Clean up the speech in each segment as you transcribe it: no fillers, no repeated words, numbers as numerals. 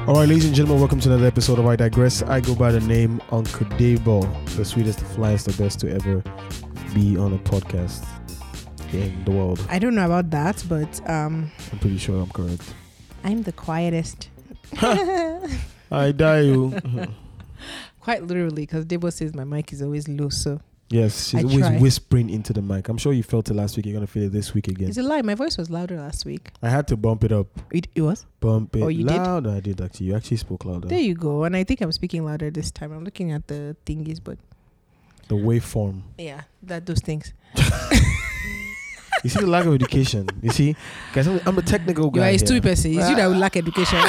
All right, ladies and gentlemen, welcome to another episode of I Digress. I go by the name Uncle Debo, the sweetest, the flyest, the best to ever be on a podcast in the world. I don't know about that, but I'm pretty sure I'm correct. I'm the quietest. I die you. Quite literally, because Debo says my mic is always low, so Yes, she's I always try. whispering into the mic. I'm sure you felt it last week. You're going to feel it this week again. it's a lie. My voice was louder last week. I had to bump it up. It was? Bump it Oh, you did? louder. I did actually. You actually spoke louder. There you go. And I think I'm speaking louder this time. I'm looking at the thingies, but The waveform. yeah, those things. You see the lack of education. You see? Guys, I'm a technical guy. You are a here. stupid person. It's you that will lack education.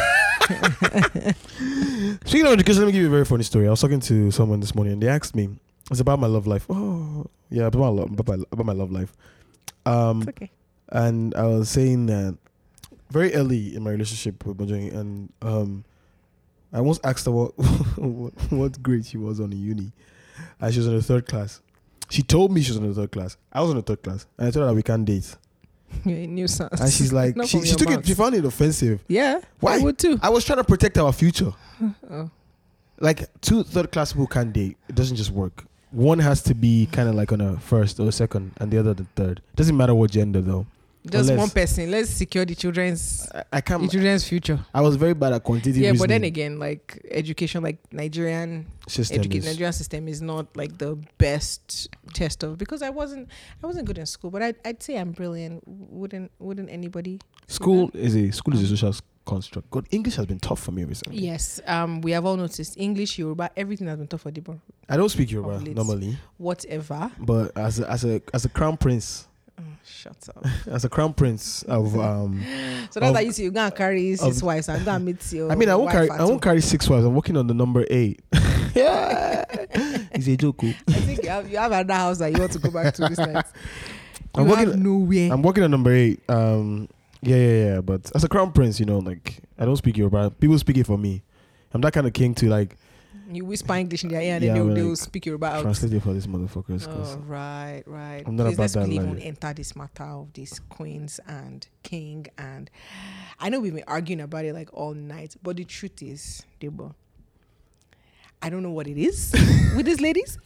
Speaking of education, let me give you a very funny story. I was talking to someone this morning and they asked me, it's about my love life. Oh, yeah, about my love life. It's okay. And I was saying that very early in my relationship with Bajang, and I once asked her what grade she was on in uni. And she was in the third class. She told me she was in the third class. I was in the third class. And I told her that we can't date. You're a nuisance. And she's like, Not she from your took it, mouth. she found it offensive. Yeah, Why? I would too. I was trying to protect our future. Oh. Like, two third class people can't date. It doesn't just work. One has to be kind of like on a first or second, and the other the third. Doesn't matter what gender though. Just Unless- one person. Let's secure the children's I can't. future. I was very bad at quantitative Yeah, but reasoning. then again, like education, like Nigerian System is- Nigerian system is not like the best test of, because I wasn't good in school, but I'd say I'm brilliant. Wouldn't anybody? school is a social construct. God, English has been tough for me recently. Yes. We have all noticed English, Yoruba, everything has been tough for Debo. I don't speak Yoruba Of late. normally, Whatever. but as a crown prince, Oh, shut up. as a crown prince of So that's why you see you go and carry his wives and go and meet your. I mean, I won't wife carry 6 wives. I'm working on the number 8. Yeah, it's a joke. I think you have another house that you want to go back to this night. I'm You working- have nowhere. I'm working on number 8. Yeah. But as a crown prince, like I don't speak Yoruba. People speak it for me. I'm that kind of king to like You whisper English in their ear and Yeah, then but they'll like, speak Yoruba out. translate it for these motherfuckers. 'Cause Oh, right. I'm not Please, about let's that really even life. enter this matter of these queens and king. And I know we've been arguing about it like all night, but the truth is, Debo, I don't know what it is with these ladies.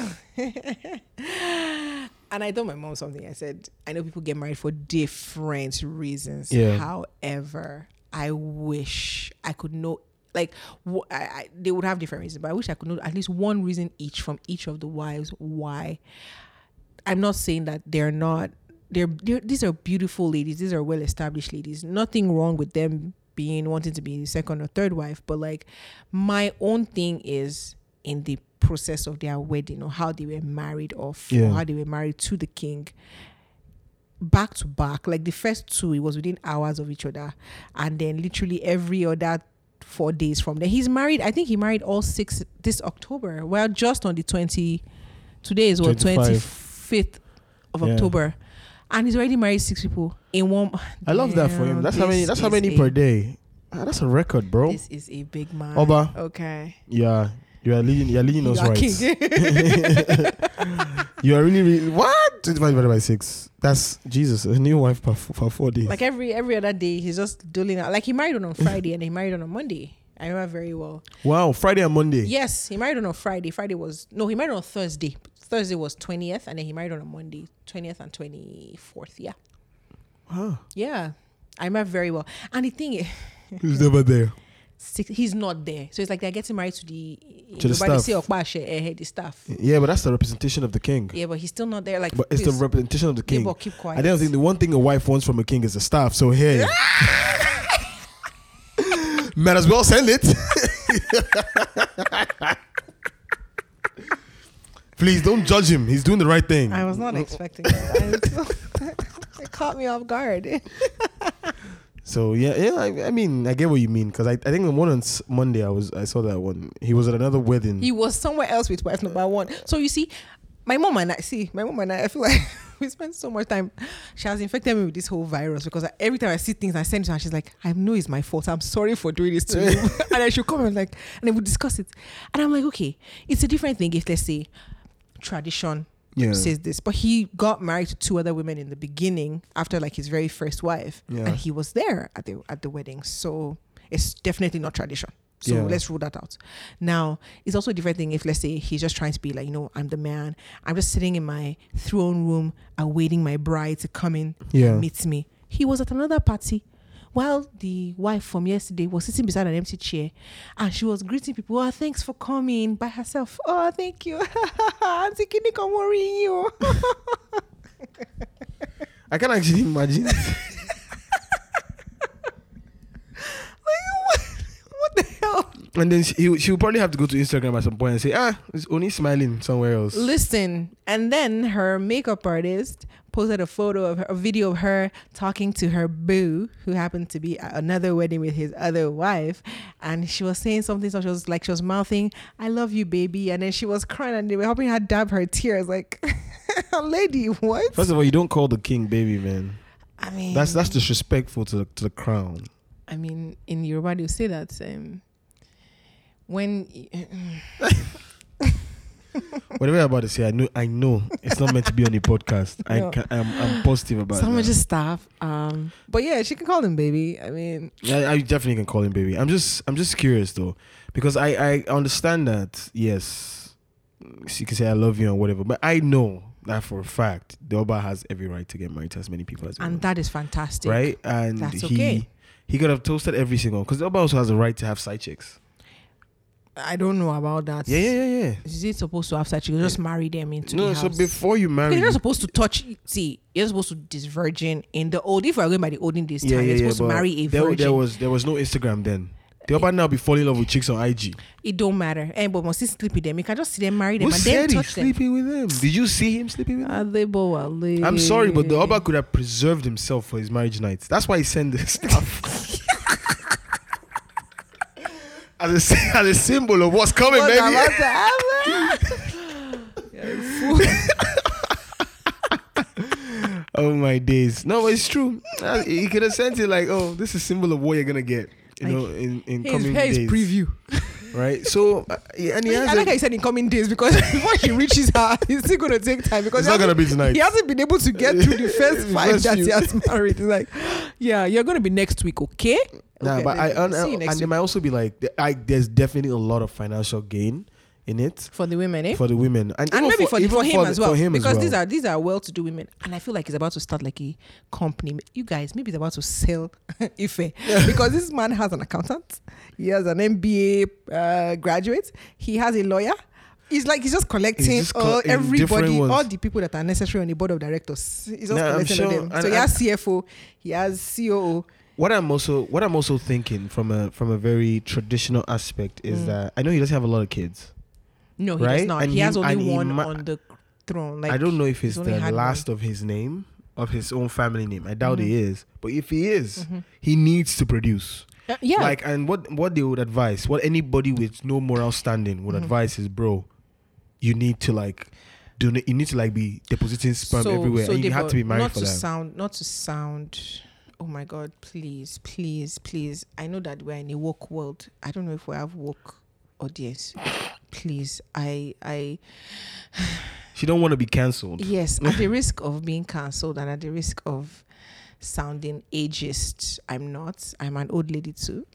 And I told my mom something. I said, I know people get married for different reasons. Yeah. However, I wish I could know, like, they would have different reasons, but I wish I could know at least one reason each from each of the wives why. I'm not saying that they're not. These are beautiful ladies. These are well-established ladies. Nothing wrong with them wanting to be the second or third wife. But like, my own thing is in the process of their wedding, or how they were married off, or how they were married to the king, back to back. Like the first two, it was within hours of each other, and then literally every other 4 days from there, he's married. I think he married all 6 this October. Well, just on the 20. Today is what, 25th of Yeah. October, and he's already married 6 people in one. I love that for him. That's how many. That's how many per day. That's a record, bro. This is a big man. Oba. Okay. Yeah, you are leading. You are leading us You are right. king. You are really what? 25 divided by 6. That's Jesus. A new wife for 4 days. Like every other day, he's just doling out. Like he married on Friday and he married on Monday. I remember very well. Wow, Friday and Monday. Yes, he married on Friday. He married on Thursday. Thursday was 20th, and then he married on a Monday, 20th and 24th. Yeah. Huh. Yeah. I remember very well. And the thing is, He's never there. he's not there. So it's like they're getting married to the staff. The staff. Yeah, but that's the representation of the king. Yeah, but he's still not there. Like, But it's the please, representation of the king. Debo, keep quiet. I don't think the one thing a wife wants from a king is the staff. So hey, might as well send it. Please don't judge him. He's doing the right thing. I was not expecting that. It caught me off guard. So yeah. I mean, I get what you mean, because I think the one on Monday I saw that one. He was at another wedding. He was somewhere else with wife number 1. So you see, my mom and I, I feel like we spend so much time. She has infected me with this whole virus, because every time I see things, I send it to her. She's like, I know it's my fault. I'm sorry for doing this to you. And then she'll come and and then we'll discuss it. And I'm like, okay, it's a different thing if, let's say, tradition says this, but he got married to 2 other women in the beginning after like his very first wife, and he was there at the wedding. So It's definitely not tradition. So Yeah. let's rule that out. Now, it's also a different thing if, let's say, he's just trying to be like, I'm the man. I'm just sitting in my throne room awaiting my bride to come in and meet me. He was at another party while the wife from yesterday was sitting beside an empty chair and she was greeting people. Oh, thanks for coming by herself. Oh, thank you. Auntie Kinik, I'm worrying you. I can actually imagine. What the hell? And then she would probably have to go to Instagram at some point and say, it's only smiling somewhere else. Listen, and then her makeup artist posted a video of her talking to her boo, who happened to be at another wedding with his other wife, and she was saying something. So she was mouthing, "I love you, baby," and then she was crying, and they were helping her dab her tears. Like, lady, what? First of all, you don't call the king baby, man. I mean, that's disrespectful to the crown. I mean, in Yoruba, they say that when. Whatever I'm about to say, I know it's not meant to be on the podcast. No. I'm positive about Someone that. just stop. But yeah, she can call him baby. I mean, yeah, I definitely can call him baby. I'm just curious though, because I understand that, yes, she can say I love you or whatever, but I know that for a fact the Oba has every right to get married to as many people as he and wants. that is fantastic, right? And that's okay. He could have toasted every single, because the Oba also has a right to have side chicks. I don't know about that. Yeah. Is it supposed to have such? You just marry them into the house? So before you marry, you're not supposed to touch. See, you're supposed to this virgin in the old. If we're going by the olden days time, you're supposed to marry a virgin. There was no Instagram then. The Oba now be falling in love with chicks on IG. It don't matter. But must he sleep with them? You can just see them, marry them, Who and said then he's touch them. sleeping with them? Did you see him sleeping with them? I'm sorry, but the Oba could have preserved himself for his marriage nights. That's why he sent this stuff. As a symbol of what's coming, baby. About to happen? Oh my days. No, but it's true. He could have sent it like, oh, this is a symbol of what you're gonna get. In coming days. Preview. Right? So, and he has I like how he said in coming days, because before he reaches her, it's still going to take time, because it's not going to be tonight. He hasn't been able to get through the first five that few. he has married. He's like, yeah, you're going to be next week, okay? Nah, okay, but they might also be like, there's definitely a lot of financial gain in it for the women, eh? For the women, and maybe for him as well, because well. these are well-to-do women, and I feel like he's about to start like a company. You guys, maybe he's about to sell Ife, because this man has an accountant, he has an MBA graduate, he has a lawyer. He's just collecting everybody, all the people that are necessary on the board of directors. He's just collecting them. So he has CFO, he has COO. What I'm also thinking from a very traditional aspect is that I know he doesn't have a lot of kids. No, he does not. And he has only one on the throne. Like, I don't know if it's the last of his name, of his own family name. I doubt he is. But if he is, he needs to produce. Yeah. Like, and what they would advise, what anybody with no moral standing would advise is, bro, you need to be depositing sperm everywhere, and you have to be married for that. Not to sound. Oh my God! Please. I know that we're in a woke world. I don't know if we have woke audience. Please, I she don't want to be cancelled. Yes, at the risk of being cancelled and at the risk of sounding ageist, I'm not. I'm an old lady too.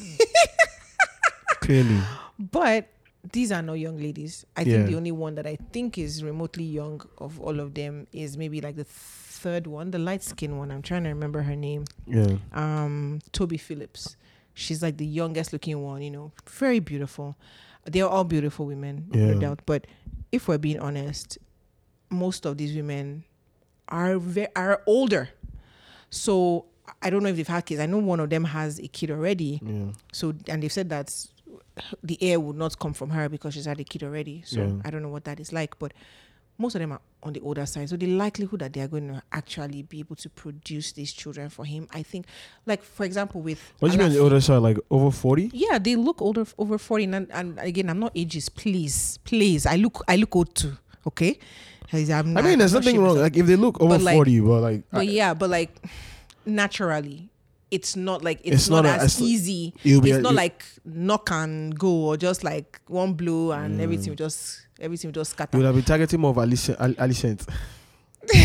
Clearly. But these are not young ladies. I think the only one that I think is remotely young of all of them is maybe like the third one, the light skinned one. I'm trying to remember her name. Yeah. Toby Phillips. She's like the youngest looking one, very beautiful. They're all beautiful women, no doubt. But if we're being honest, most of these women are older. So I don't know if they've had kids. I know one of them has a kid already. Yeah. So, and they've said that the heir would not come from her because she's had a kid already. So I don't know what that is like. But most of them are on the older side. So the likelihood that they are going to actually be able to produce these children for him, I think, like, for example, with... What do you mean the older side, like over 40? Yeah, they look older, over 40. And again, I'm not ageist. Please. I look old too, okay? I mean, there's nothing wrong. Like, if they look over 40, but like... naturally, it's not like it's not as easy. It's not like knock and go, or just like one blow and everything will just scatter. You would have been targeting more of Alicent.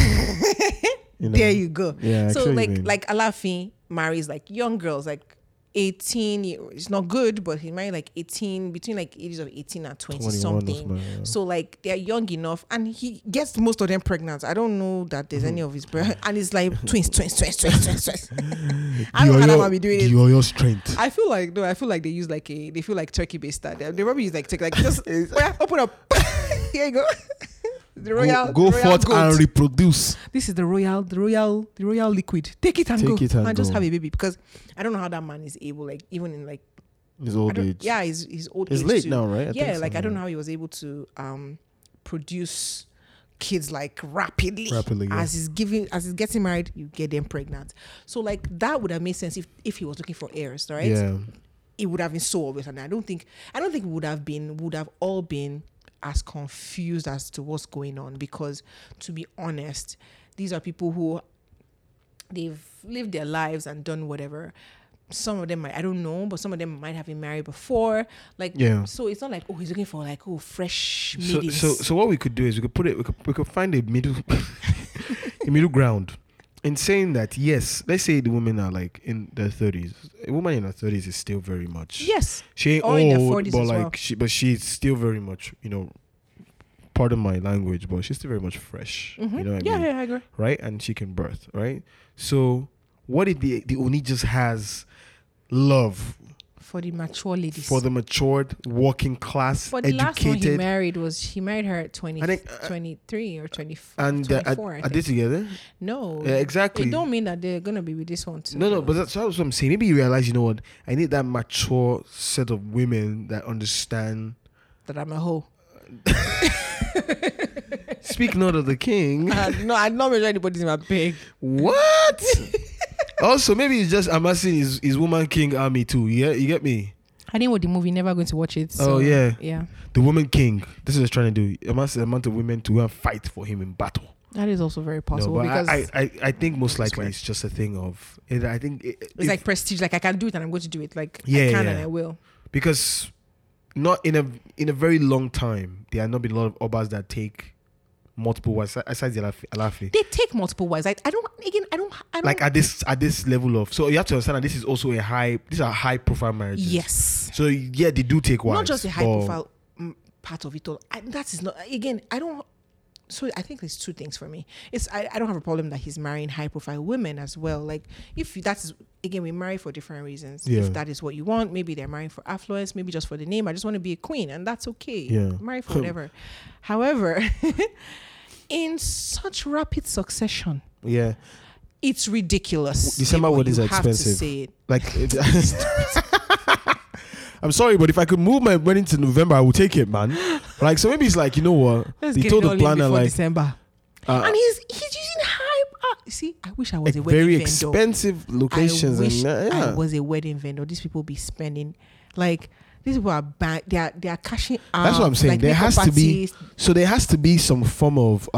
There you go. Yeah, so like Alafin marries like young girls, like 18. It's not good, but he married like 18, between like ages of 18 and 20 21 or something. something, yeah. So like they're young enough, and he gets most of them pregnant. I don't know that there's any of his and it's like twins. I don't know how that man be doing it. Your strength. I feel like they use like they feel like turkey based style. They probably use like turkey, like just open up. Here you go. The royal Go the royal forth goat. and reproduce. This is the royal liquid. Take it and Take go it and just go. have a baby, because I don't know how that man is able, like even in like His old I don't- age. yeah, his old It's age late too. now, right? Yeah, think so, like I don't know how he was able to produce kids like rapidly. Yeah. As he's getting married, you get them pregnant. So like that would have made sense if he was looking for heirs, right? Yeah. It would have been so obvious, and I don't think we would have all been as confused as to what's going on, because to be honest, these are people who they've lived their lives and done whatever. Some of them I don't know, but some of them might have been married before. Like, Yeah. so it's not like, oh, he's looking for like, oh, fresh So, maidens. so what we could do is we could find a middle a middle ground in saying that, yes, let's say the women are like in their 30s. A woman in her 30s is still very much. Yes. She ain't Or in their old, 40s but as like well. she's still very much, pardon my language, but she's still very much fresh. Mhm. You know what I Yeah, mean? yeah, I agree. Right? And she can birth, right? So what if the Oni just has love For the mature ladies. for the matured, working class, For the last one he educated, married he married her at 20, I think, 23 or 20, and 24, I are they think. together? No. Yeah, exactly. It don't mean that they're going to be with this one too. No, but that's what I'm saying. Maybe you realize, you know what? I need that mature set of women that understand. That I'm a hoe. Speak not of the king. No, I'm not measuring anybody's in my pig. What? Also, maybe it's just amassing his woman king army too. Yeah, you get me? I didn't watch the movie, never going to watch it. So, Oh, yeah. Yeah. The woman king. This is what he's trying to do. Amass the amount of women to go and fight for him in battle. That is also very No, possible, but because I think most likely swear. it's just a thing of. I think it's like prestige. Like I can do it and I'm going to do it. Like Yeah, I can yeah. and I will. because not in a very long time there have not been a lot of obas that take multiple wives aside the Alafi. They take multiple wives. I don't. Like at this level of, so you have to understand that this is also these are high profile marriages. Yes. So yeah, they do take wives. Not just a high but- profile part of it all. That is not. Again, I don't. So I think there's two things for me. I don't have a problem that he's marrying high profile women as well. Like if that's, again, we marry for different reasons. Yeah. If that is what you want, maybe they're marrying for affluence, maybe just for the name. I just want to be a queen, and that's okay. Yeah. Marry for whatever. However, in such rapid succession, Yeah. it's ridiculous. December But weddings you are have to expensive. say it. Like, I'm sorry, but if I could move my wedding to November, I would take it, man. Like, so maybe it's like, you know what? Let's They get told it the all in planner, before like, December. and he's using high. See, I wish I was a wedding very vendor. expensive locations. I wish and I was a wedding vendor. These people be spending like these people are they are cashing out. That's what I'm saying. Like There makeup has to be, artists. so there has to be some form of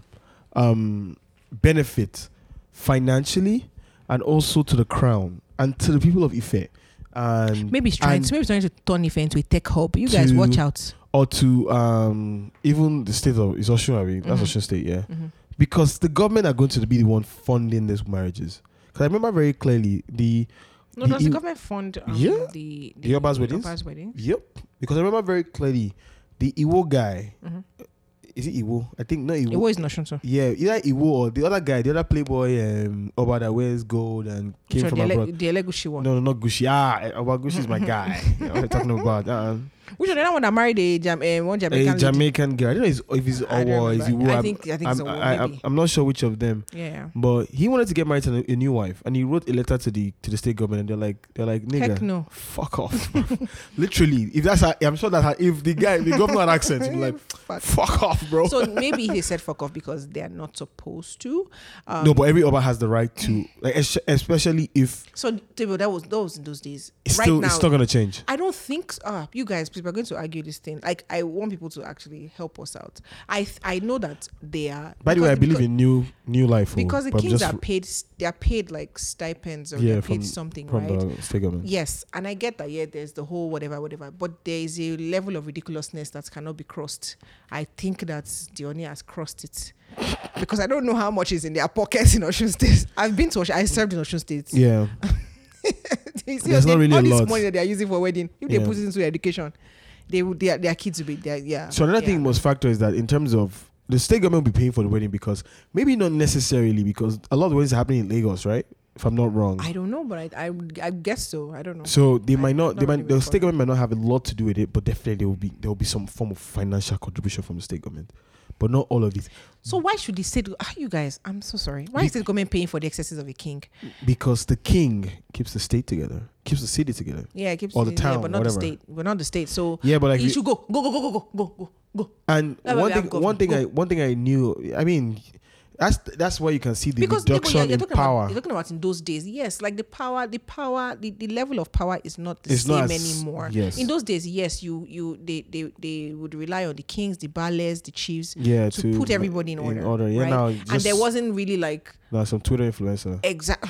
benefit financially and also to the crown and to the people of Ife. And Maybe he's trying to turn Ife into a tech hub. You guys to- watch out. or to even the state of is Osun, I mean, that's Mhm. Osun State, yeah. Mhm. Because the government are going to be the one funding these marriages. Because I remember very clearly No, does the government fund Yeah. the Yoruba's weddings? Yoruba's weddings? Yep. Because I remember very clearly the Iwo guy. Mhm. Is it Iwo? I think not Iwo. It was not so. Yeah, either Iwo or the other guy, the other playboy, Oba that wears gold and came Sure, from abroad. the Elegushi one. No, not Gucci. Oba Gucci is my guy. You know what I'm talking about. Which one? That one that married one A Jamaican lady? Jamaican girl. I don't know if he's I don't Owa, is remember. Iwo. I think it's Owo, maybe. I'm not sure which of them. Yeah. But he wanted to get married to a new wife, and he wrote a letter to the state government, and they're like, nigga, Heck no. fuck off. Literally, if that's I'm sure that if the governor had accent, he'd be like, fuck off, bro. So maybe they said fuck off because they are not supposed to. No, but every Oba has the right to, like, especially if So that was in those days. it's Right still now, it's still gonna change. I don't think. You guys, people are going to argue this thing. Like, I want people to actually help us out. I know that they are. By the way, I because- believe in new life. because the but kings just are paid. They are paid like stipends, or Yeah, they're from- paid something, from right? the state government. Yes, and I get that. Yeah, there's the whole whatever, but there is a level of ridiculousness that cannot be crossed. I think that Dione has crossed it because I don't know how much is in their pockets in Osun State. I've been to Osun. I served in Osun State. Yeah. You see, There's not really all a this lot. money that they are using for wedding, if they Yeah. put it into education, their kids will be there. Yeah. So another yeah. thing must factor is that in terms of the state government will be paying for the wedding, because maybe not necessarily, because a lot of weddings are happening in Lagos, right? If I'm not wrong. I don't know, but I guess so. I don't know. So they might I'm not. not really The state informed. government might not have a lot to do with it, but definitely there will be some form of financial contribution from the state government, but not all of it, So why should the state? You guys, I'm so sorry. Why is the government paying for the excesses of a king? because the king keeps the state together, keeps the city together. Yeah, it keeps Or the town, but not whatever. the state. But not the state. So Yeah, but like you should go. and Let me one have thing, government. one thing I knew. I mean, that's where you can see the Because reduction you're in talking power. About, you're talking about in those days. Yes, like the level of power is not the It's same not as- anymore. yes. In those days, yes, they would rely on the kings, the ballets, the chiefs, Yeah, to put everybody in order. Yeah, right? now And there wasn't really like now some Twitter influencer. exact.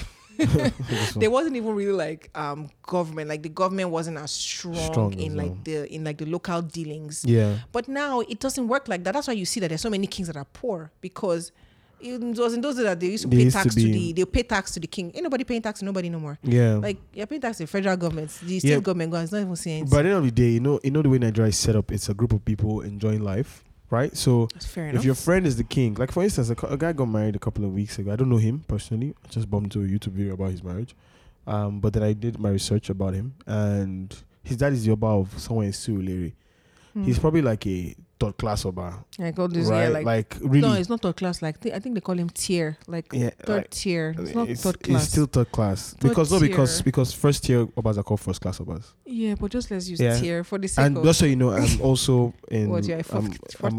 There wasn't even really like government. Like the government wasn't as strong Strong in as like well. the local dealings. Yeah, But now it doesn't work like that. That's why you see that there's so many kings that are poor, because it was in those days that they used to They pay used to tax be- they'll pay tax to the king. Ain't nobody paying tax to nobody no more. yeah. Like you're paying tax to the federal government, the state Yeah. government is not even saying But at the end of the day, you know the way Nigeria is set up. It's a group of people enjoying life, right? So that's fair enough. if your friend is the king, like for instance, a guy got married a couple of weeks ago. I don't know him personally. I just bumped into a YouTube video about his marriage. But then I did my research about him, and his dad is the Oba of somewhere in Surulere. He's probably like a third class Oba, like all this, right? yeah, like really. no, it's not third class. Like I think they call him tier, like Yeah, third like, tier. It's not third It's class. still third class Third because tier. first tier Obas are called first class Obas. Yeah, but just let's use Yeah. tier for the sake And of just so you know, I'm also in. what you're a I'm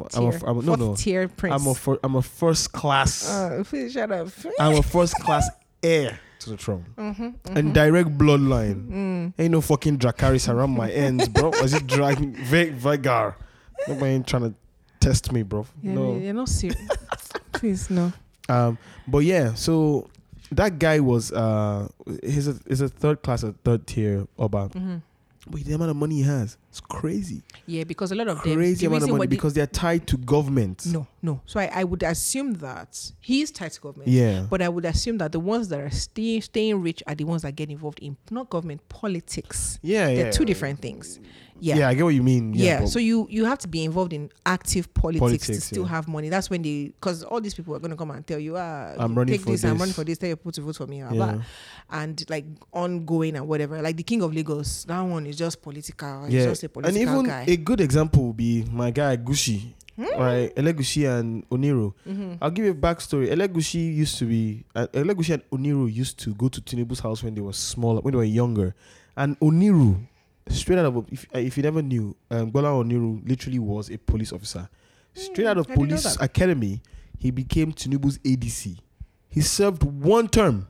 fourth tier prince. I'm a first class. Shut up. I'm a first class heir to the throne. And direct bloodline. Ain't no fucking Dracarys around my ends, bro. Was it dragging Vagar? Nobody ain't trying to test me, bro. Yeah, No. you're not serious. Please, no. But yeah, so that guy was he's a third class, a third tier Oba. But the amount of money he has, it's crazy. Yeah, because a lot of them. Crazy the amount of reason money why they- because they're tied to government. No. So I would assume that he is tied to government. Yeah. But I would assume that the ones that are staying rich are the ones that get involved in not government, politics. Yeah, They're yeah. two different things. Yeah, Yeah. I get what you mean. Yeah, but so you have to be involved in active politics to Politics, still yeah. have money. That's when because all these people are going to come and tell you, I'm running take for this, I'm this. running for this, tell your people to vote for me, blah, Yeah. blah. And like ongoing and whatever. Like the King of Lagos, that one is just political. He's yeah, just a and political even guy. a good example would be my guy Gushi, right? Elegushi and Oniru. I'll give you a backstory. Elegushi used to be Elegushi and Oniru used to go to Tinubu's house when they were smaller, when they were younger, and Oniru, straight out of if you never knew, Bola Oniru literally was a police officer. Straight out of I didn't know police that. academy, he became Tinubu's ADC. He served one term,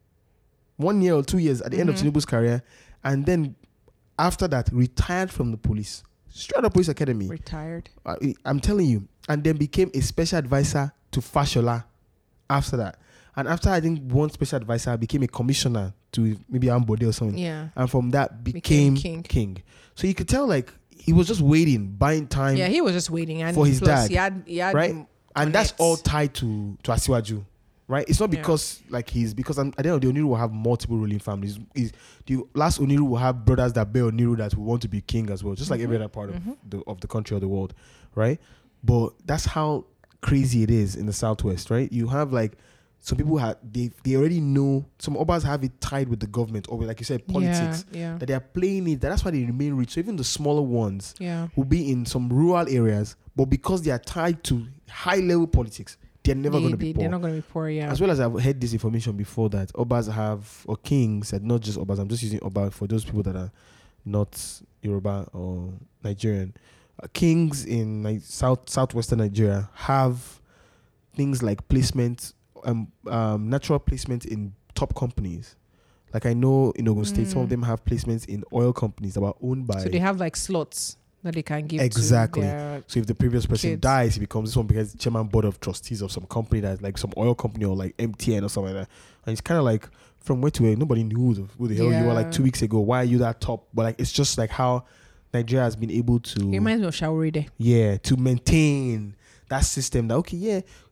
1 year or 2 years at the end of Tinubu's career, and then after that retired from the police. Straight out of police academy. Retired. I'm telling you, and then became a special advisor to Fashola after that. And after I think one special advisor became a commissioner to maybe Ambode or something. Yeah. And from that became king. So you could tell like he was just waiting, buying time, Yeah, he was just waiting. And for his plus, dad, he had right? And that's connects. all tied to Asiwaju. Right? It's not Yeah. because like because at the end of the day, Oniru will have multiple ruling families. The last Oniru will have brothers that bear Oniru that will want to be king as well, just like every other part of the country or the world, right? But that's how crazy it is in the Southwest, right? You have like some people they already know, some Obas have it tied with the government or with, like you said, politics, Yeah. that they are playing it. That's why they remain rich. So even the smaller ones Yeah. will be in some rural areas, but because they are tied to high level politics, they're never going to be poor. They're not going to be poor, yeah. As well as I've heard this information before that Obas have, or kings, and not just Obas, I'm just using Oba for those people that are not Yoruba or Nigerian. Kings in southwestern Nigeria have things like placement, natural placement in top companies. Like I know in Ogun State, some of them have placements in oil companies that are owned by. So they have like slots that they can give Exactly. to their So if the previous person kids. dies, he becomes this one because chairman board of trustees of some company that's like some oil company or like MTN or something like that. And it's kind of like from where to where nobody knew who the hell you were like Yeah. 2 weeks ago. Why are you that top? But like it's just like how Nigeria has been able It to reminds me of Shawaride. to maintain that system that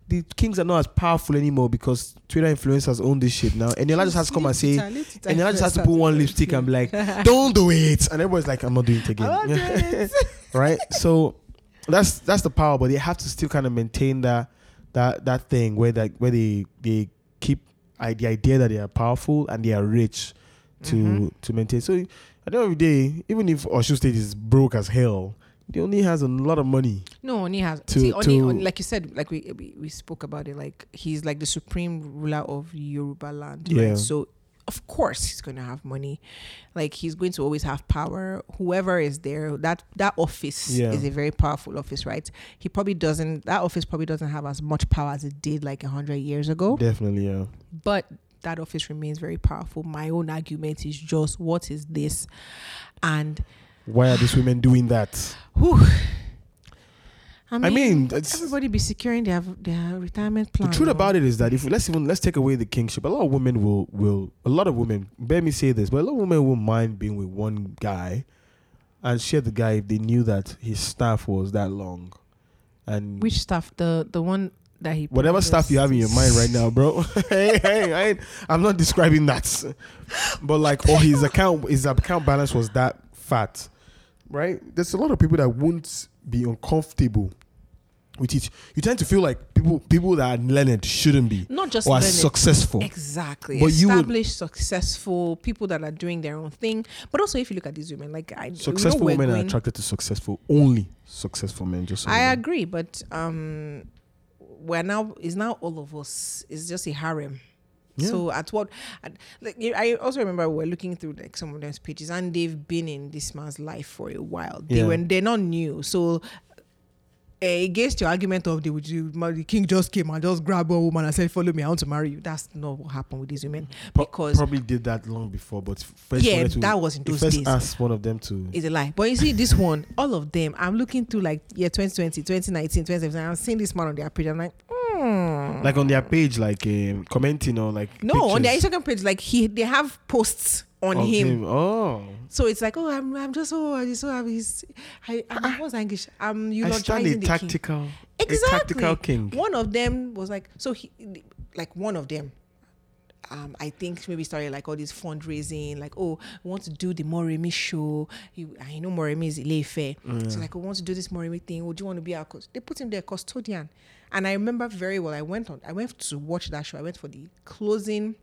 the kings are not as powerful anymore because Twitter influencers own this shit now. And Eniola just has to come and say, Eniola just has to put one lipstick and be like, don't do it. And everybody's like, I'm not doing it again. I'm not doing it. Right? So that's the power, but they have to still kind of maintain that thing where they keep the idea that they are powerful and they are rich to maintain. So at the end of the day, even if Osun State is broke as hell, he only has a lot of money. No, Oni has. Like you said, like we spoke about it. Like he's like the supreme ruler of Yoruba land. Yeah. Right? So of course he's going to have money. Like he's going to always have power. Whoever is there, that office is a very powerful office, right? That office probably doesn't have as much power as it did like 100 years ago. Definitely, yeah. But that office remains very powerful. My own argument is just, what is this? And why are these women doing that? Whew. I mean, everybody be securing their retirement plan. The truth about it is that let's take away the kingship, a lot of women, bear me say this, but a lot of women won't mind being with one guy and share the guy if they knew that his staff was that long. And which staff? The one that he, whatever stuff you have in your mind right now, bro. I'm not describing that, but like, or his account balance was that fat, right? There's a lot of people that won't be uncomfortable with it. You tend to feel like people that are learned shouldn't be, not just or are successful. Exactly, but established, successful people that are doing their own thing. But also, if you look at these women, like successful women are attracted to only successful men. Just so I agree, but it's now all of us. It's just a harem. Yeah. So I also remember we were looking through like some of those pages, and they've been in this man's life for a while. They're not new. So against your argument of the king just came and just grabbed a woman and said, "Follow me, I want to marry you." That's not what happened with these women. Because probably did that long before, but first that was in those days. First asked one of them to. It's a lie. But you see, this one, all of them, I'm looking through like 2020, 2019, 2017. I'm seeing this man on their page. I'm like. Like on their page, like commenting or like no pictures. On their Instagram page, like they have posts on him. Oh, so it's like, I'm just what's English? Eulogizing the tactical, king. Exactly. A tactical king. One of them was like, one of them. I think maybe started like all this fundraising, like, we want to do the Moremi show. I know Moremi is Ile-Ife. So like, we want to do this Moremi thing. Would you want to be our they put him there, custodian. And I remember very well, I went to watch that show. I went for the closing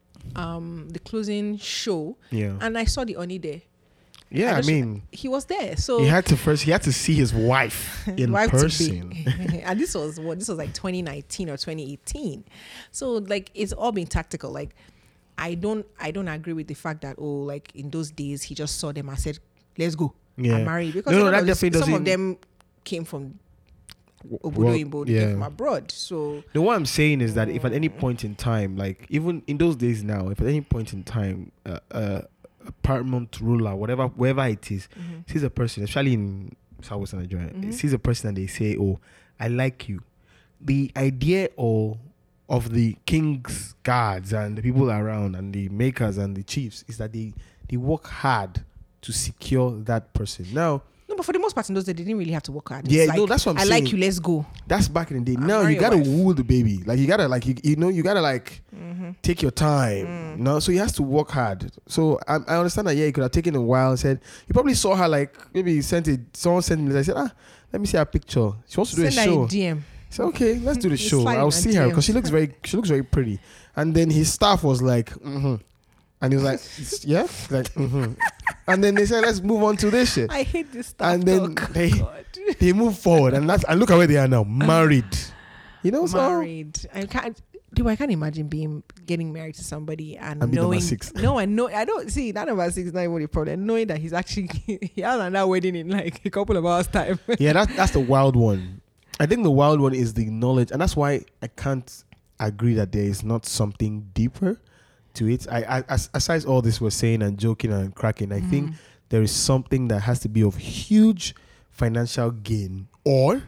show. Yeah. And I saw the Oni there. Yeah, I mean, he was there. So he had to see his wife in person. And this was like 2019 or 2018. So like, it's all been tactical. Like, I don't agree with the fact that like in those days he just saw them and said, "Let's go and marry." Because that definitely some of them came from Obodo, they came from abroad. So what I'm saying is that if at any point in time, like even in those days now, if at any point in time a paramount ruler, wherever it is, sees a person, especially in Southwestern Nigeria, sees a person and they say, "Oh, I like you." The idea of the king's guards and the people around and the makers and the chiefs is that they work hard to secure that person. Now, no, but for the most part in those days, they didn't really have to work hard. Yeah, no, that's what I'm saying. I like you, let's go. That's back in the day. Now you gotta woo the baby. Like you gotta you gotta like take your time. No, so he has to work hard. So I understand that. Yeah, he could have taken a while and said he probably saw her like maybe someone sent me. I said, let me see her picture. She wants to do a show. DM. So okay, let's do the show. I'll see her because she looks very pretty. And then his staff was like, and he was like, yeah, like, and then they said, let's move on to this shit. I hate this stuff. And then they move forward, and look at where they are now, married. You know, married. I can't getting married to somebody and knowing. Number 6. No, I know. I don't see that number 6 is not even a problem. Knowing that he's actually he has another wedding in like a couple of hours time. Yeah, that's the wild one. I think the wild one is the knowledge, and that's why I can't agree that there is not something deeper to it. Aside all this we're saying and joking and cracking, I think there is something that has to be of huge financial gain or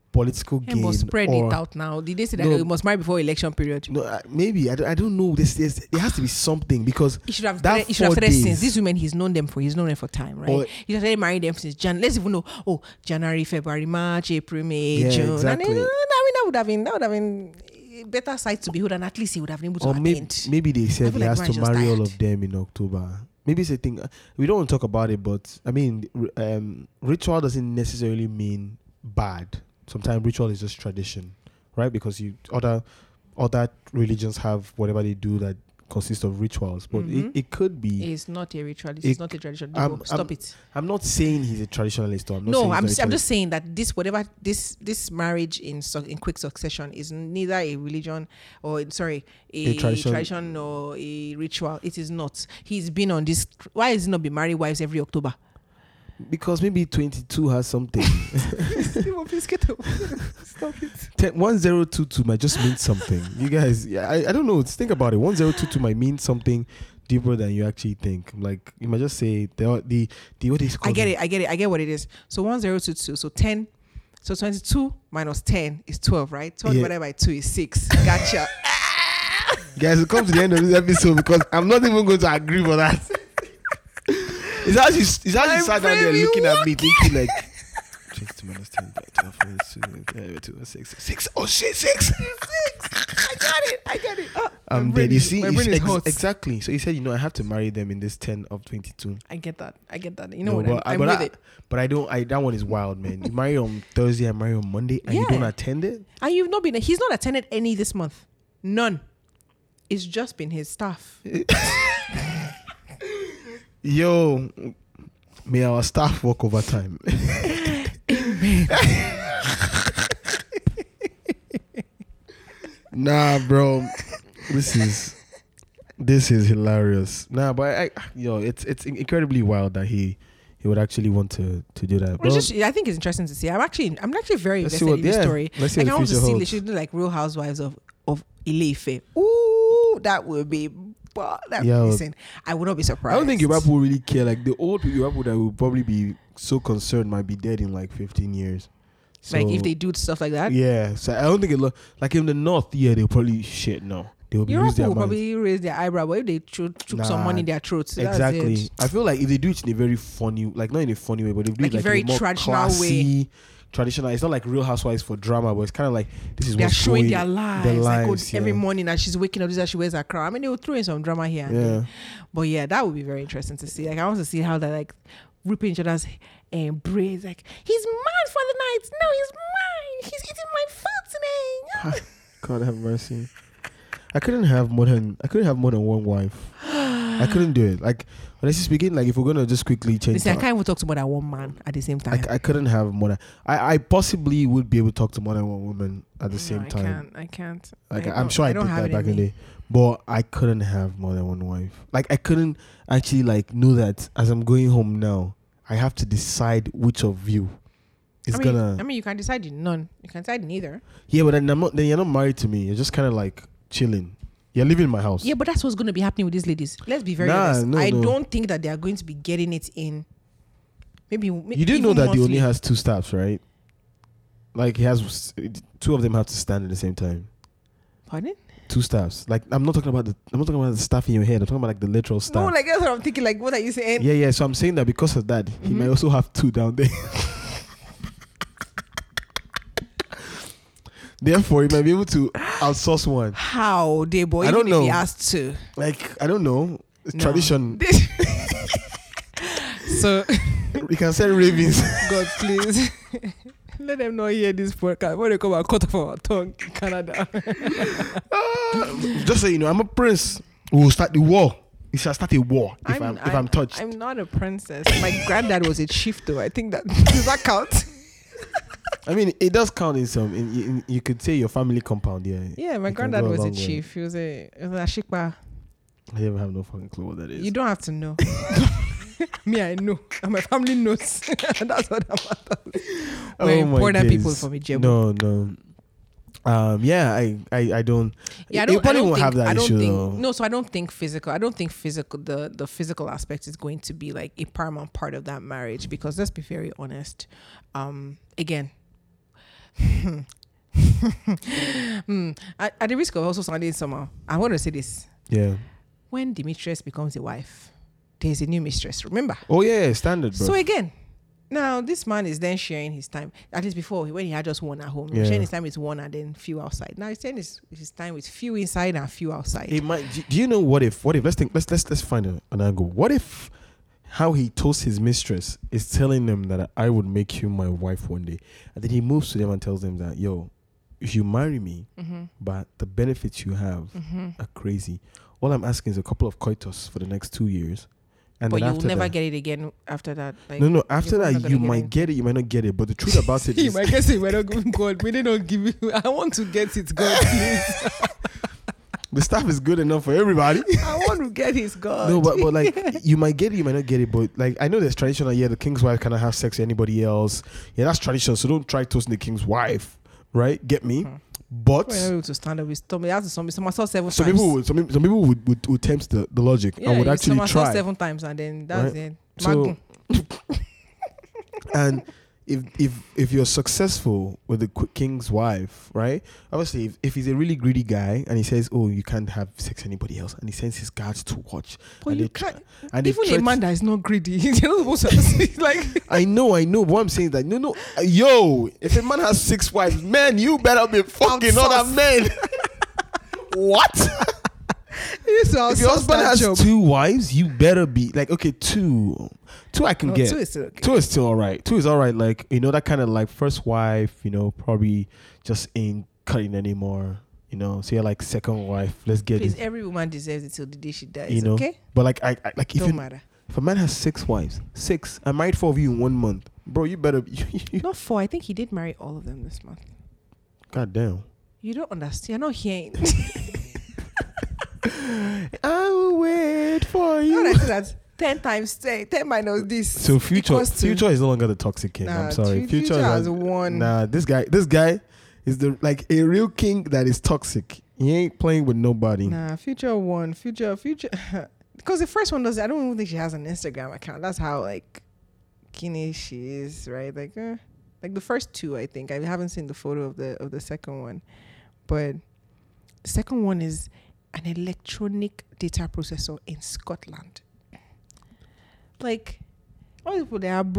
political Hey, gain. but spread or, it out now. Did they say that No. you must marry before election period? No, maybe I don't know. There has to be something because He should have that started, he should have 4 started days- since. These women, he's known them for time, right? Or- He should have started marrying them since Jan. Let's even know. Oh, January, February, March, April, May, Yeah, June. exactly. And then, that would have been a better sight to behold, and at least he would have been able to or attend. maybe they I said feel he like has to Ryan just marry all tired. of them in October. Maybe it's a thing. We don't want to talk about it, but I mean, ritual doesn't necessarily mean bad. Sometimes ritual is just tradition, right? Because other religions have whatever they do that consists of rituals, but it could be. It's not a ritualist. It's not a tradition. Stop it. I'm not saying he's a traditionalist. Or I'm not No, saying I'm he's not a just saying that this marriage in quick succession is neither a religion or a tradition or a ritual. It is not. He's been on this. Why is he not be married wives every October? Because maybe 22 has something. Please get up. Stop it. 1022 might just mean something. You guys, I don't know. Think about it. 1022 might mean something deeper than you actually think. Like you might just say the what is called. I get it. I get what it is. So 1022. So 10. So 22 minus 10 is 12, right? 12 divided by 2 is 6. Gotcha. Guys, we'll come to the end of this episode because I'm not even going to agree for that. It's actually sat down there looking at me thinking like 22 minus 10, 12, 6. Oh shit, 6. I got it. I'm dead. You see, my brain is hot. exactly. So he said, I have to marry them in this 10 of 22. I get that. You know what? I'm with it. But I don't. That one is wild, man. You marry on Thursday, I marry on Monday, and you don't attend it. And you've not been. He's not attended any this month. None. It's just been his staff. Yo, may our staff work overtime. Nah, bro, this is hilarious. Nah, but it's incredibly wild that he would actually want to do that. Well, I think it's interesting to see. I'm actually very invested in the story. Let's see like what I want the to future see. holds. They should do like Real Housewives of Ile-Ife. Ooh, that would be. Listen, I would not be surprised. I don't think Yoruba will really care. Like the old Yoruba that will probably be so concerned might be dead in like 15 years. So, like if they do stuff like that. Yeah, so I don't think like in the north. Yeah, they'll probably no. They will lose Europe their will minds. probably raise their eyebrow, but if they took some money in their throats, that's Exactly. it. I feel like if they do it in a very funny, like not in a funny way, but they do Like it a like very in a more traditional classy, way. Traditional. It's not like Real Housewives for drama, but it's kind of like this is They're what's showing going, their lives. their Like, lives, every morning as she's waking up, this is how she wears her crown. I mean, they will throw in some drama here. Yeah. But yeah, that would be very interesting to see. Like, I want to see how they're like ripping each other's braids. Like, he's mine for the night. No, he's mine. He's eating my food today. God have mercy. I couldn't have more than one wife. I couldn't do it. Like honestly speaking, like if we're gonna just quickly change. Listen, I can't even talk to more than one man at the same time. I couldn't have more than. I possibly would be able to talk to more than one woman at the same time. I can't. Like I'm sure I did that back in the day, but I couldn't have more than one wife. Like I couldn't actually like know that as I'm going home now, I have to decide which of you is gonna. I mean, you can decide in none. You can decide neither. Yeah, but then then you're not married to me. You're just kind of like chilling. You're living in my house. Yeah, but that's what's going to be happening with these ladies. Let's be very honest. I don't think that they are going to be getting it in. Maybe you do know that he only has 2 staffs, right? Like he has 2 of them have to stand at the same time. Pardon? 2 staffs. Like I'm not talking about the staff in your head. I'm talking about like the literal staff. No, like that's what I'm thinking. Like, what are you saying? Yeah. So I'm saying that because of that, he might also have 2 down there. Therefore, he might be able to outsource one. How, dear boy? I don't know. If he asked to. Like I don't know. It's tradition. So we can send ravens. God, please. Let them not hear this podcast. When they come and cut off our tongue in Canada. Just so you know, I'm a prince. We'll start the war. We shall start a war if I'm touched. I'm not a princess. My granddad was a chief, though. I think that does that count? I mean, it does count in some. You could say your family compound, yeah. Yeah, my granddad was a chief. He was a Ashikpa. I never have no fucking clue what that is. You don't have to know. Me, I know. And my family knows. That's what I'm matters. We're important people from Ijebu. No. Yeah, I don't. Yeah, you probably won't have that issue though. No, so I don't think physical. I don't think physical. The physical aspect is going to be like a paramount part of that marriage because let's be very honest. Again, At the risk of also sounding somehow, I want to say this. Yeah. When the mistress becomes a wife, there's a new mistress. Remember? Oh yeah, standard, bro. So again, now this man is then sharing his time. At least before, when he had just one at home, he was Yeah. sharing his time with one and then few outside. Now he's sharing his time with few inside and few outside. It might. Do you know what if? Let's find an angle. What if how he toast his mistress is telling them that I would make you my wife one day, and then he moves to them and tells them that, yo, if you marry me, but the benefits you have are crazy. All I'm asking is a couple of coitus for the next 2 years. And But then you'll after never that, get it again after that. Like, no. After you're not that, gonna you get might it. get it, you might not get it. But the truth about it You is, might guess it, we're not giving God. We didn't give you. I want to get it, God, please. the stuff is good enough for everybody. I want to get his God. No, but like you might get it, you might not get it. But like I know there's tradition that the king's wife cannot have sex with anybody else. Yeah, that's tradition. So don't try toasting the king's wife, right? Get me? But We're not able to stand up with stomach. That's some myself 7 some times. people would tempt the logic Yeah, and would you actually somersault try. 7 times and then that's Right? it. So- Magnum. And if you're successful with the king's wife, right? Obviously, if he's a really greedy guy and he says, "Oh, you can't have sex with anybody else," and he sends his guards to watch, But and you they tr- can't. and they Even a threat- man that is not greedy, you're not supposed to see, like. I know. But what I'm saying is that no, yo, if a man has 6 wives, man, you better be fucking Outsource. other men. What? If your husband has 2 wives, you better be like, okay, 2 I can get. 2 is still okay. 2 is still all right. 2 is all right. Like, that kind of like first wife, probably just ain't cutting anymore. So you're like second wife. Let's get Please, it. every woman deserves it till the day she dies. You know. Okay. But like, I like Don't if matter. a man has 6 wives, 6, I married 4 of you in 1 month, bro. You better. Not 4. I think he did marry all of them this month. God damn. You don't understand. You're not hearing. I will wait for you. How do I say that? 10 times 10 minus this. So future equals to- is no longer the toxic king. I'm Nah, sorry. Future is has won. Nah, this guy is the like a real king that is toxic. He ain't playing with nobody. Nah, Future won. Future. Because the first one does. I don't even think she has an Instagram account. That's how like skinny she is, right? Like the first 2, I think. I haven't seen the photo of the second one, but the second one is an electronic data processor in Scotland. Like all these people, they are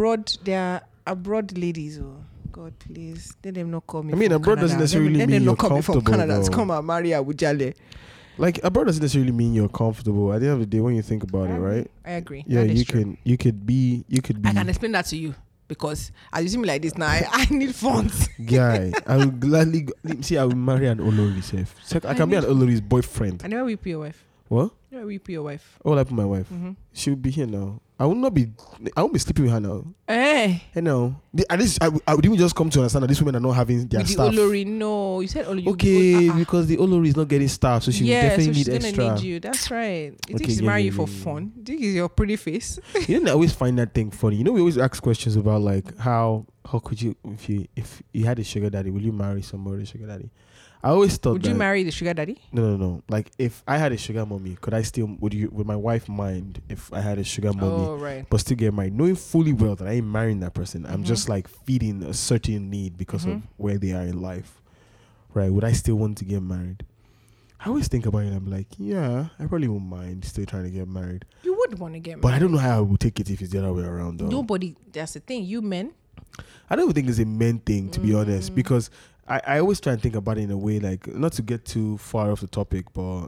abroad ladies. Oh God, please, let them not call me. I mean, from abroad Canada. doesn't necessarily Let mean them you're not call me from comfortable, Canada to though. come and marry Abujale. Like abroad doesn't necessarily mean you're comfortable. At the end of the day, when you think about it, right? I agree. Yeah, That is you true. could be. I can explain that to you because as you see me like this now, I need funds. Guy, I will gladly see. I will marry an Olori self. I can be an Olori's boyfriend. I never whip your wife. What? Never whip your wife. What will I put my wife? Mm-hmm. She will be here now. I won't be sleeping with her now. Hey, You know, at least I would even just come to understand that these women are not having their with the staff. Olori, no, you said Olori. Okay, because the Olori is not getting staff, so she will yeah, definitely so she's need gonna extra. need you. That's right. You think Okay, she's yeah, marrying yeah, you for yeah, yeah. fun? You think it's your pretty face? You know, I always find that thing funny. You know, we always ask questions about like how could you if you had a sugar daddy, will you marry somebody sugar daddy? I always thought Would you marry the sugar daddy? No. Like if I had a sugar mommy, would my wife mind if I had a sugar mommy? Oh, right. But still get married, knowing fully well that I ain't marrying that person. I'm just like feeding a certain need because of where they are in life, right? Would I still want to get married? I always think about it and I'm like, yeah, I probably won't mind still trying to get married. You would want to get married. But I don't know how I would take it if it's the other way around though. Nobody, that's the thing. You men, I don't think it's a men thing, to be honest, because I always try and think about it in a way, like, not to get too far off the topic, but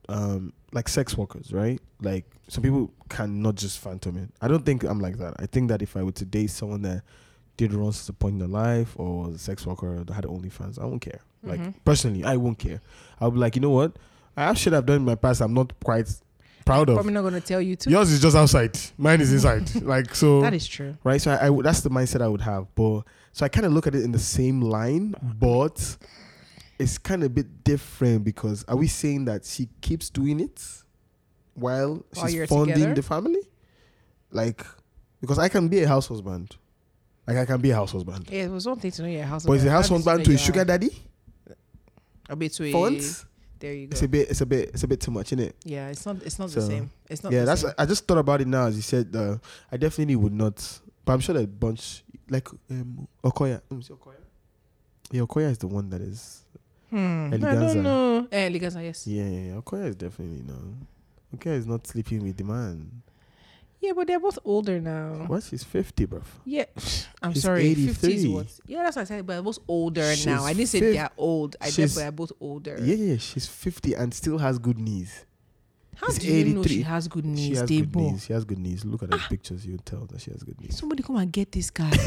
like sex workers, right? Like, some people cannot just phantom it. I don't think I'm like that. I think that if I were to date someone that did runs at a point in their life or was a sex worker that had OnlyFans, I won't care. Like, personally, I won't care. I'll be like, you know what? I have shit I've done in my past I'm not quite proud of. probably not going to tell you to. Yours is just outside. Mine is inside. Like, so. That is true. Right, so I that's the mindset I would have, but so I kind of look at it in the same line, but it's kind of a bit different because are we saying that she keeps doing it while she's you're funding together? the family? Like, because I can be a house husband, like I can be a house husband, Yeah, it was one thing to know your house. but is a house husband to a sugar daddy? A bit to a. Funds? There you go. It's a bit too much, isn't it? Yeah, it's not the So, same. It's not. Yeah, the that's. same. I just thought about it now as you said. I definitely would not, but I'm sure that bunch like Okoya. Okoya. Yeah, Okoya is the one that is. I Eleganza. don't know. Eleganza, yes. Yeah. Okoya is definitely no. Okoya is not sleeping with the man. Yeah, but they're both older now. What? She's 50, bruv. Yeah, I'm She's sorry. 50 is 83. what? Yeah, that's what I said. But they're both older She's now. I didn't say they're old. I said they're both older. Yeah. She's 50 and still has good knees. How She's do you know 83. she has good knees? She has They good both. knees. She has good knees. Look at the pictures. You'll tell that she has good knees. Somebody come and get this guy.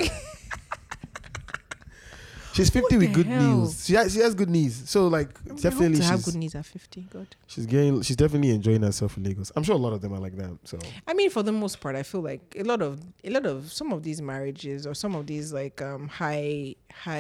She's 50 What with the good hell? knees. She has good knees. So like definitely to have she's good knees at 50. Good. she's definitely enjoying herself in Lagos. I'm sure a lot of them are like that. So I mean, for the most part, I feel like a lot of some of these marriages or some of these like high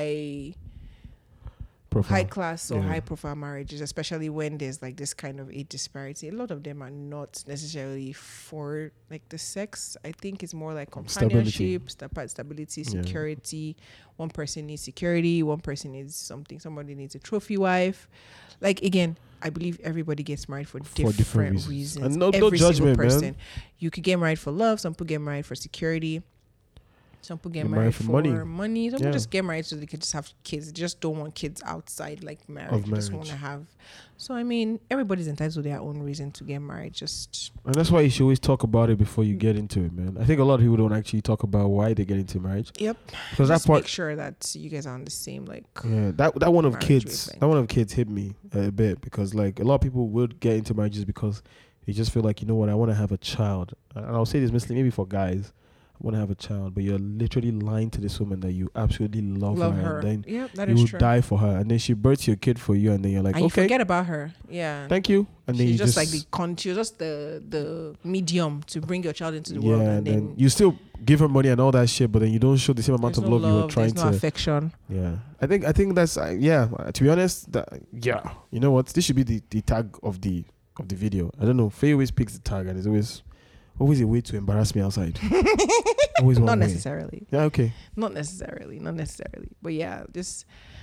profile. class or Yeah. high profile marriages, especially when there's like this kind of age disparity, a lot of them are not necessarily for like the sex. I think it's more like companionship, stability, Yeah. security. One person needs security, one person needs something, somebody needs a trophy wife. Like again, I believe everybody gets married for different reasons. And no Every single judgment, person. man. You could get married for love, some people get married for security. Some people get Get married married for for money. money. Some Yeah. people just get married so they can just have kids. They just don't want kids outside like marriage. Of They just want marriage. to have. So I mean, everybody's entitled to their own reason to get married. Just And that's why you should always talk about it before you get into it, man. I think a lot of people don't actually talk about why they get into marriage. yep. Because that Just part make sure that you guys are on the same like. yeah, that one of marriage kids wavelength. that one of kids hit me a bit because like a lot of people would get into marriages because they just feel like, you know what, I want to have a child. And I'll say this mostly maybe for guys. I want to have a child, but you're literally lying to this woman that you absolutely love her. And then Yep, that you is will true. die for her, and then she births your kid for you, and then you're like, and you okay, forget about her. Yeah. thank you, and then She's you just like she's just the medium to bring your child into the yeah, world, and and then you still give her money and all that shit, but then you don't show the same amount there's of no love you were trying there's no to. affection. Yeah, I think that's to be honest, you know what? This should be the tag of the video. I don't know. Faye always picks the tag, and it's always a way to embarrass me outside. Always one Not way. necessarily. Yeah, okay. Not necessarily. But yeah, just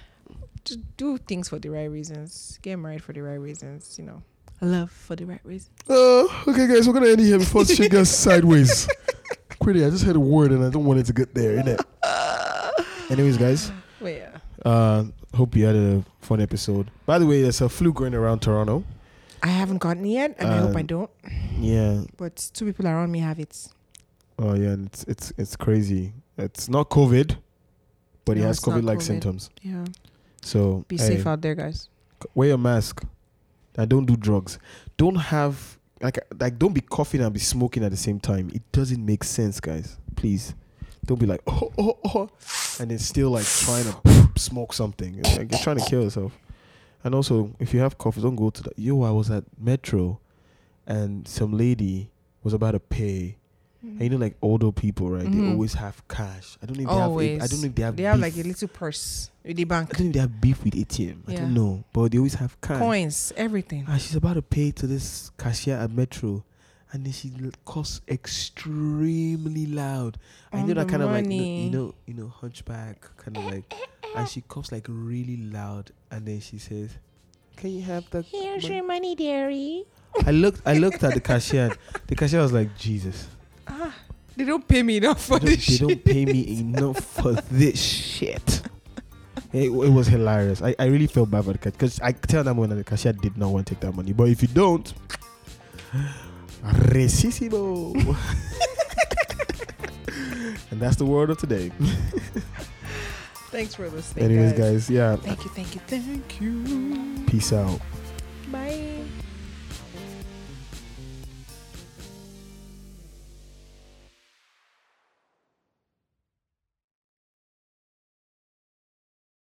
do things for the right reasons. Get married for the right reasons. You know, love for the right reasons. Okay, guys, we're gonna end here before shit goes sideways. Quickly, I just heard a word and I don't want it to get there, innit? Anyways, guys. But yeah, Hope you had a fun episode. By the way, there's a flu going around Toronto. I haven't gotten it yet, and I hope I don't. Yeah. But 2 people around me have it. Oh yeah, and it's crazy. It's not COVID, but it No, has it's not COVID-like COVID. symptoms. Yeah. So Be hey, safe out there, guys. wear your mask and don't do drugs. Don't have like don't be coughing and be smoking at the same time. It doesn't make sense, guys. Please. Don't be like oh and then still like trying to smoke something. Like you're trying to kill yourself. And also, if you have cough, don't go to the I was at Metro and some lady was about to pay. And you know, like older people, right? They always have cash. I don't know if Always. I don't know if they have. They have beef. like a little purse with the bank. I don't know if they have beef with ATM. I Yeah. don't know, but they always have cash. Coins, everything. And she's about to pay to this cashier at Metro, and then she coughs extremely loud. I On know that the kind of like money. you know hunchback kind of like, and she coughs like really loud, and then she says, "Can you have the?" Here's your money, dearie. I looked at the cashier. And the cashier was like, Jesus. They don't pay me enough for this They shit. don't pay me enough for this shit. It was hilarious. I really felt bad for the cashier because I tell them when the cashier did not want to take that money. But if you don't, resissimo. And that's the word of today. Thanks for listening. Anyways, guys, yeah. Thank you. Peace out.